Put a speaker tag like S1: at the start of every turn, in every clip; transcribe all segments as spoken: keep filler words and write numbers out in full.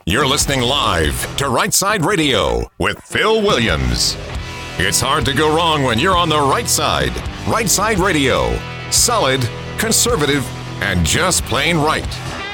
S1: You're listening live to Right Side Radio with Phil Williams. It's hard to go wrong when you're on the right side. Right Side Radio. Solid, conservative, and just plain right.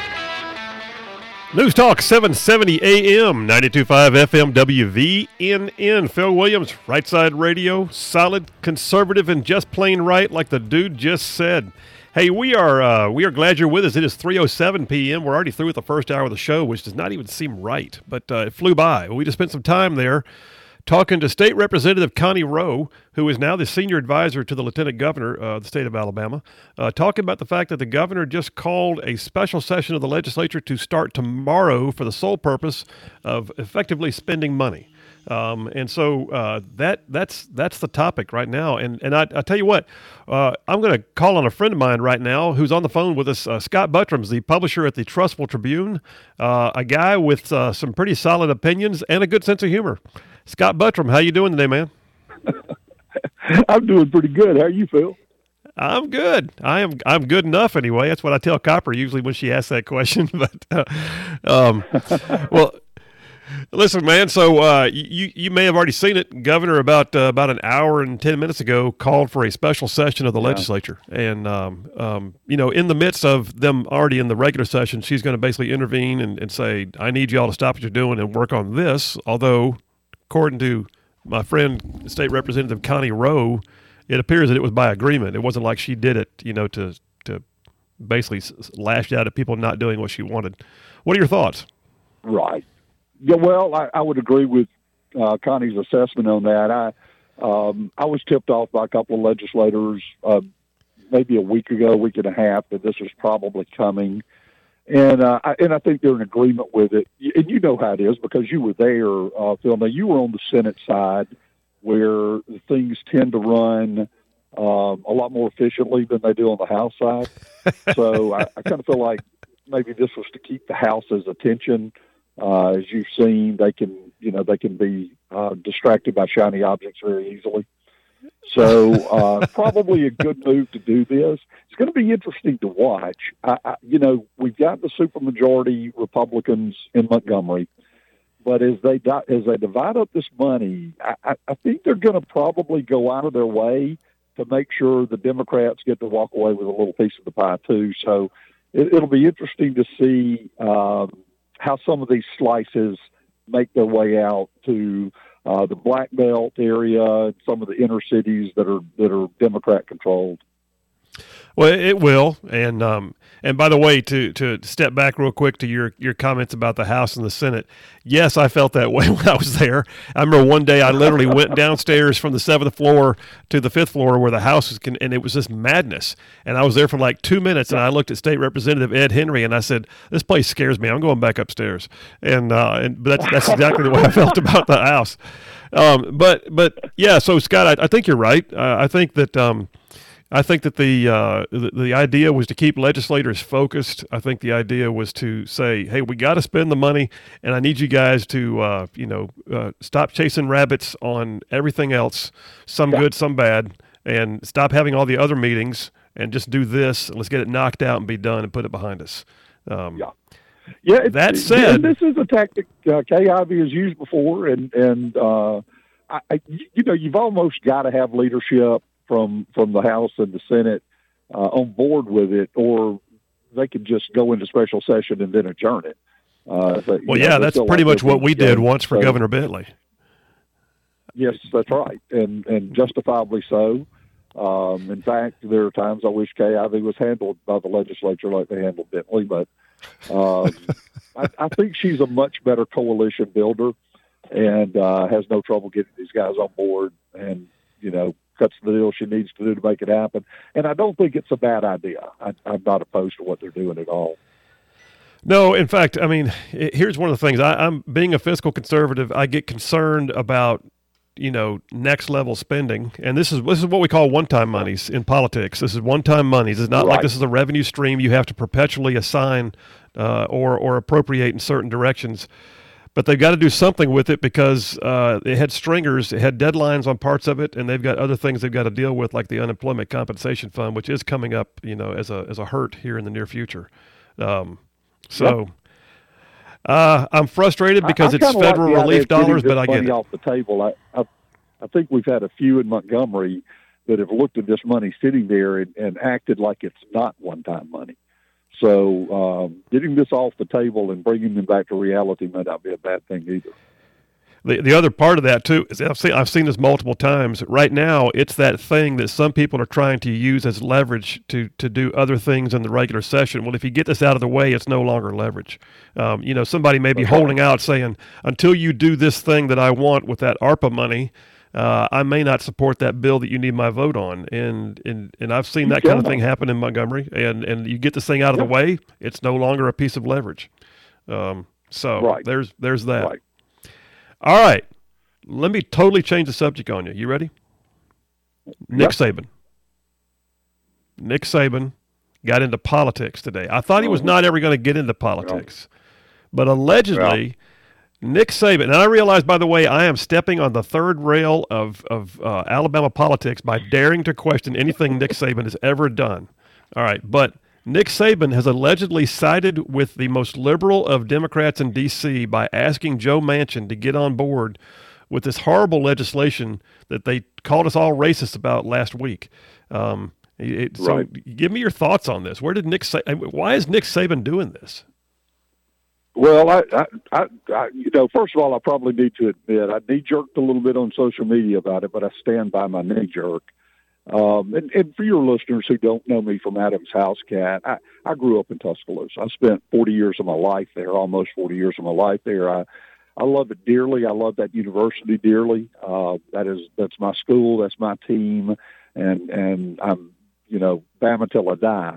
S2: News Talk seven seventy A M, ninety-two point five F M W V N N. Phil Williams, Right Side Radio. Solid, conservative, and just plain right, like the dude just said. Hey, we are uh, we are glad you're with us. It is three oh seven P M We're already through with the first hour of the show, which does not even seem right, but uh, it flew by. We just spent some time there talking to State Representative Connie Rowe, who is now the senior advisor to the Lieutenant Governor of the state of Alabama, uh, talking about the fact that the governor just called a special session of the legislature to start tomorrow for the sole purpose of effectively spending money. Um, and so uh, that that's that's the topic right now. And and I, I tell you what, uh, I'm going to call on a friend of mine right now who's on the phone with us, uh, Scott Buttrams, the publisher at the Trustful Tribune, uh, a guy with uh, some pretty solid opinions and a good sense of humor. Scott Buttram, how you doing today, man?
S3: I'm doing pretty good. How are you, Phil?
S2: I'm good. I am. I'm good enough anyway. That's what I tell Copper usually when she asks that question. But uh, um, well. Listen, man, so uh, you you may have already seen it. Governor, about uh, about an hour and ten minutes ago, called for a special session of the yeah. legislature. And, um, um, you know, in the midst of them already in the regular session, she's going to basically intervene and, and say, I need you all to stop what you're doing and work on this. Although, according to my friend, State Representative Connie Rowe, it appears that it was by agreement. It wasn't like she did it, you know, to, to basically lash out at people not doing what she wanted. What are your thoughts?
S3: Right. Yeah, well, I, I would agree with uh, Connie's assessment on that. I um, I was tipped off by a couple of legislators uh, maybe a week ago, a week and a half, that this was probably coming, and uh, I, and I think they're in agreement with it. And you know how it is because you were there, uh, Phil. Now you were on the Senate side, where things tend to run um, a lot more efficiently than they do on the House side. So I, I kind of feel like maybe this was to keep the House's attention. Uh, as you've seen, they can, you know, they can be uh, distracted by shiny objects very easily. So uh, probably a good move to do this. It's going to be interesting to watch. I, I, you know, we've got the supermajority Republicans in Montgomery, but as they di- as they divide up this money, I, I think they're going to probably go out of their way to make sure the Democrats get to walk away with a little piece of the pie too. So it, it'll be interesting to see. Um, how some of these slices make their way out to uh, the Black Belt area and some of the inner cities that are that are Democrat controlled.
S2: Well, it will, and um, and by the way, to to step back real quick to your, your comments about the House and the Senate, yes, I felt that way when I was there. I remember one day I literally went downstairs from the seventh floor to the fifth floor where the House is, and it was just madness. And I was there for like two minutes, and I looked at State Representative Ed Henry, and I said, "This place scares me. I'm going back upstairs." And uh, and but that's that's exactly the way I felt about the House. Um, but but yeah, so Scott, I, I think you're right. Uh, I think that. Um, I think that the, uh, the the idea was to keep legislators focused. I think the idea was to say, "Hey, we got to spend the money, and I need you guys to, uh, you know, uh, stop chasing rabbits on everything else, some
S3: yeah.
S2: good, some bad, and stop having all the other meetings, and just do this. And let's get it knocked out and be done, and put it behind us." Um,
S3: yeah, yeah. It,
S2: that said,
S3: this is a tactic uh, K I V has used before, and and uh, I, I, you know, you've almost got to have leadership from from the House and the Senate uh, on board with it, or they could just go into special session and then adjourn it. Uh, but,
S2: well,
S3: know,
S2: yeah, that's pretty
S3: like
S2: much what we did once for
S3: so,
S2: Governor Bentley.
S3: Yes, that's right, and and justifiably so. Um, in fact, there are times I wish K I V was handled by the legislature like they handled Bentley, but um, I, I think she's a much better coalition builder and uh, has no trouble getting these guys on board and, you know, cuts the deal she needs to do to make it happen. And I don't think it's a bad idea. I, I'm not opposed to what they're doing at all.
S2: No, in fact, I mean, here's one of the things. I, I'm being a fiscal conservative. I get concerned about, you know, next level spending. And this is this is what we call one-time monies in politics. This is one-time monies. It's not right. like this is a revenue stream you have to perpetually assign uh, or or appropriate in certain directions. But they've got to do something with it because uh, it had stringers, it had deadlines on parts of it, and they've got other things they've got to deal with, like the unemployment compensation fund, which is coming up, you know, as a as a hurt here in the near future. Um, so, Uh, I'm frustrated because
S3: I, I
S2: it's federal
S3: like
S2: relief dollars, but I get
S3: money
S2: it.
S3: off the table. I, I, I think we've had a few in Montgomery that have looked at this money sitting there and, and acted like it's not one-time money. So um, getting this off the table and bringing them back to reality may not be a bad thing either.
S2: The the other part of that too is I've seen I've seen this multiple times. Right now, it's that thing that some people are trying to use as leverage to to do other things in the regular session. Well, if you get this out of the way, it's no longer leverage. Um, you know, somebody may be
S3: Okay.
S2: holding out saying, until you do this thing that I want with that ARPA money, uh, I may not support that bill that you need my vote on. And and and I've seen that kind of thing happen in Montgomery. And and you get this thing out of
S3: Yep.
S2: the way, it's no longer a piece of leverage. Um, so
S3: Right.
S2: there's there's that.
S3: Right.
S2: All right. Let me totally change the subject on you. You ready? Nick Saban. Nick Saban got into politics today. I thought he was not ever going to get into politics. But allegedly, Nick Saban, and I realize, by the way, I am stepping on the third rail of, of uh, Alabama politics by daring to question anything Nick Saban has ever done. All right. But Nick Saban has allegedly sided with the most liberal of Democrats in D C by asking Joe Manchin to get on board with this horrible legislation that they called us all racist about last week. Um, it, so
S3: Right.
S2: give me your thoughts on this. Where did Nick Sa- why is Nick Saban doing this?
S3: Well, I, I, I, I, you know, first of all, I probably need to admit I knee-jerked a little bit on social media about it, but I stand by my knee-jerk. Um, and, and for your listeners who don't know me from Adams House Cat, I, I grew up in Tuscaloosa. I spent forty years of my life there, almost forty years of my life there. I, I love it dearly. I love that university dearly. Uh, that is, that's my school. That's my team. And, and I'm, you know, Bama till I die.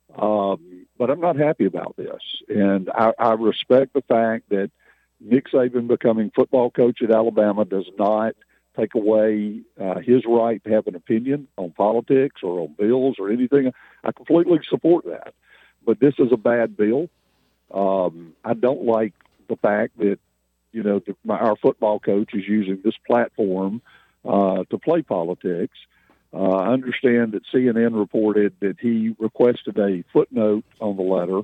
S3: Um, but I'm not happy about this. And I, I respect the fact that Nick Saban becoming football coach at Alabama does not take away uh, his right to have an opinion on politics or on bills or anything. I completely support that. But this is a bad bill. Um, I don't like the fact that, you know, the, my, our football coach is using this platform uh, to play politics. Uh, I understand that C N N reported that he requested a footnote on the letter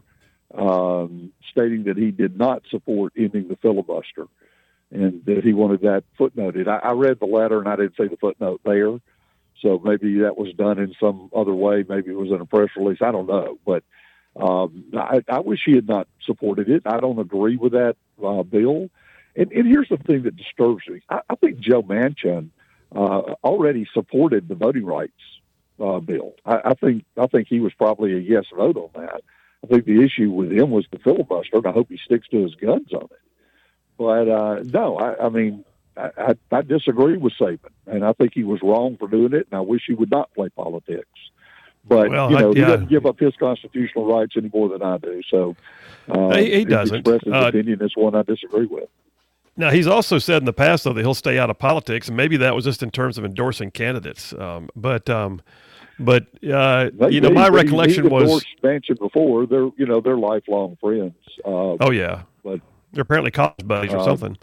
S3: um, stating that he did not support ending the filibuster and that he wanted that footnoted. I, I read the letter and I didn't see the footnote there. So maybe that was done in some other way. Maybe it was in a press release. I don't know. But um, I, I wish he had not supported it. I don't agree with that uh, bill. And, and here's the thing that disturbs me. I, I think Joe Manchin uh, already supported the voting rights uh, bill. I, I think I think he was probably a yes vote on that. I think the issue with him was the filibuster, and I hope he sticks to his guns on it. But uh, no, I, I mean, I, I, I disagree with Saban, and I think he was wrong for doing it, and I wish he would not play politics. But,
S2: Well,
S3: you know,
S2: I-
S3: he
S2: yeah.
S3: doesn't give up his constitutional rights any more than I do. So uh,
S2: He- he doesn't.
S3: express his
S2: Uh,
S3: opinion is one I disagree with.
S2: Now, he's also said in the past, though, that he'll stay out of politics, and maybe that was just in terms of endorsing candidates. Um, but, um, but uh, you know,
S3: He-
S2: my
S3: he-
S2: recollection
S3: he's
S2: was,
S3: endorsed Manchin before. They're, you know, they're lifelong friends. Uh,
S2: oh yeah,
S3: but
S2: they're apparently college buddies or
S3: Um,
S2: something.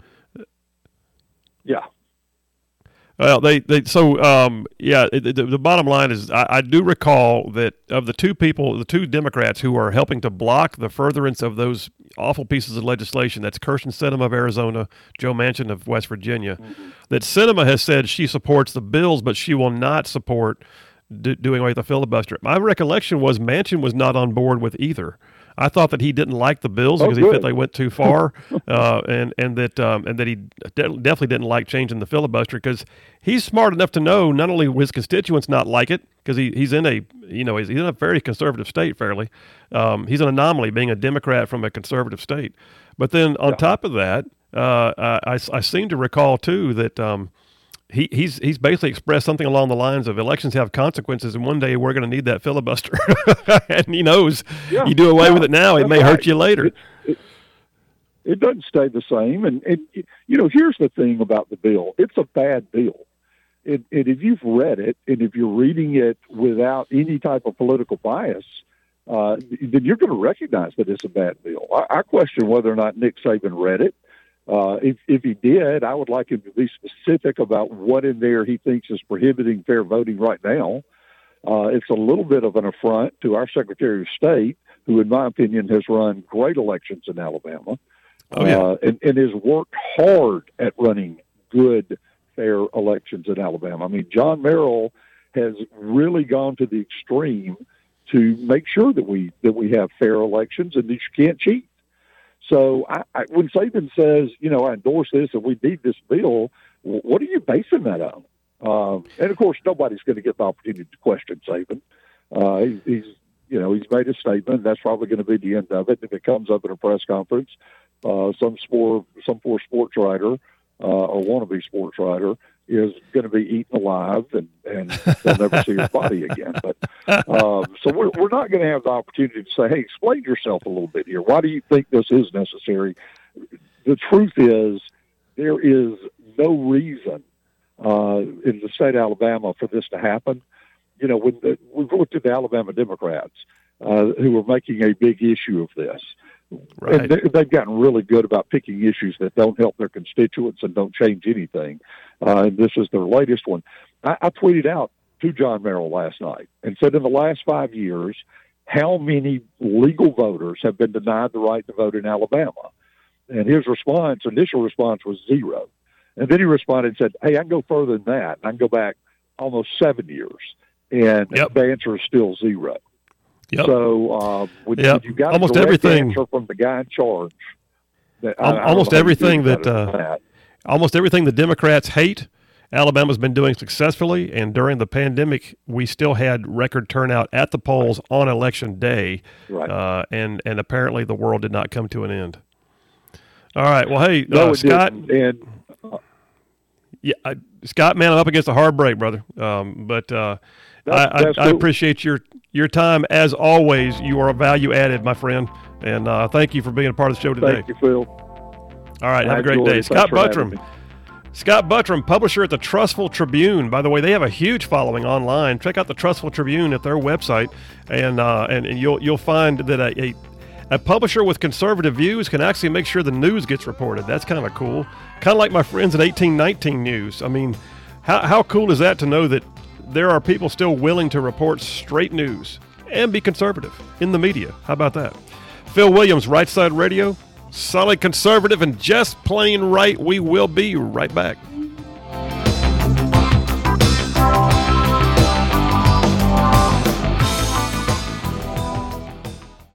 S3: yeah.
S2: Well, they, they so um, yeah. It, the, the bottom line is, I, I do recall that of the two people, the two Democrats who are helping to block the furtherance of those awful pieces of legislation, that's Kirsten Sinema of Arizona, Joe Manchin of West Virginia.
S3: Mm-hmm.
S2: That Sinema has said she supports the bills, but she will not support do, doing away with the filibuster. My recollection was Manchin was not on board with either. I thought that he didn't like the bills
S3: Oh,
S2: because he
S3: good.
S2: felt they went too far, uh, and and that um, and that he de- definitely didn't like changing the filibuster because he's smart enough to know not only will his constituents not like it because he, he's in a you know he's, he's in a very conservative state fairly, um, he's an anomaly being a Democrat from a conservative state, but then on
S3: Yeah.
S2: top of that, uh, I, I seem to recall too that. Um, He, he's he's basically expressed something along the lines of elections have consequences, and one day we're going to need that filibuster. And he knows
S3: Yeah.
S2: you do away
S3: Yeah,
S2: with it now, it
S3: that's
S2: may hurt
S3: right.
S2: you later.
S3: It, it, it doesn't stay the same. And, and, you know, here's the thing about the bill. It's a bad bill. And, and if you've read it, and if you're reading it without any type of political bias, uh, then you're going to recognize that it's a bad bill. I, I question whether or not Nick Saban read it. Uh, if, if he did, I would like him to be specific about what in there he thinks is prohibiting fair voting right now. Uh, it's a little bit of an affront to our Secretary of State, who, in my opinion, has run great elections in Alabama.
S2: Oh, yeah.
S3: uh, and, and has worked hard at running good, fair elections in Alabama. I mean, John Merrill has really gone to the extreme to make sure that we that we have fair elections and that you can't cheat. So I, I, when Saban says, you know, I endorse this and we need this bill, what are you basing that on? Um, and of course, nobody's going to get the opportunity to question Saban. Uh, he, he's, you know, he's made a statement. That's probably going to be the end of it. If it comes up at a press conference, uh, some sport, some poor sports writer uh, or wannabe sports writer is going to be eaten alive, and, and they'll never see his body again. But um, so we're we're not going to have the opportunity to say, hey, explain yourself a little bit here. Why do you think this is necessary? The truth is, there is no reason uh, in the state of Alabama for this to happen. You know, when the, we've looked at the Alabama Democrats uh, who are making a big issue of this.
S2: Right.
S3: And they, they've gotten really good about picking issues that don't help their constituents and don't change anything. Uh, and this is their latest one. I, I tweeted out to John Merrill last night and said in the last five years, how many legal voters have been denied the right to vote in Alabama? And his response, initial response was zero. And then he responded and said, hey, I can go further than that. I can go back almost seven years. And
S2: yep.
S3: the answer is still zero.
S2: Yep.
S3: So um, when,
S2: yep.
S3: when you got
S2: almost
S3: a
S2: everything
S3: answer from the guy in charge, that,
S2: Al-
S3: I,
S2: almost
S3: I
S2: everything that,
S3: that,
S2: uh,
S3: that
S2: almost everything the Democrats hate, Alabama's been doing successfully. And during the pandemic, we still had record turnout at the polls on election day,
S3: right.
S2: uh, and and apparently the world did not come to an end. All right. Well, hey,
S3: no,
S2: uh,
S3: it
S2: Scott.
S3: didn't. And uh,
S2: yeah, I, Scott, man, I'm up against a hard break, brother. Um, but uh,
S3: That's,
S2: I, I,
S3: that's
S2: I
S3: cool.
S2: appreciate your, your time. As always, you are a value added, my friend. And uh, thank you for being a part of the show today.
S3: Thank you, Phil.
S2: All right, have
S3: I
S2: a great
S3: enjoyed
S2: day.
S3: it.
S2: Scott
S3: Thanks for having
S2: Buttram.
S3: me.
S2: Scott Buttram, publisher at the Trustful Tribune. By the way, they have a huge following online. Check out the Trustful Tribune at their website, and uh, and, and you'll you'll find that a, a a publisher with conservative views can actually make sure the news gets reported. That's kind of cool. Kind of like my friends at eighteen nineteen News. I mean, how how cool is that to know that there are people still willing to report straight news and be conservative in the media? How about that? Phil Williams, Right Side Radio. Solid conservative and just plain right. We will be right back.